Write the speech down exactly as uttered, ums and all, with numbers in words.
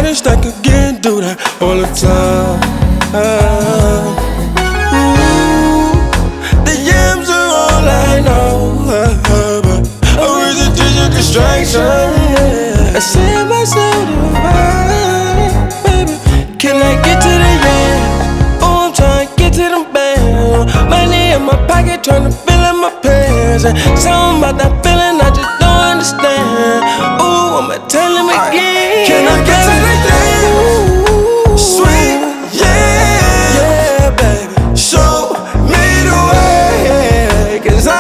wish I could get do that all the time. Ooh, the yams are all I know, but or is it just a distraction? I set myself to ride, baby. Can I get to the yams? Oh, I'm trying to get to them bands. Money in my pocket, trying to fill in my pants. And something about that feeling I just don't understand. Ooh, I'ma tell him again. Can I get to the yams? Sweet, yeah, yeah, baby. Show me the way, 'cause I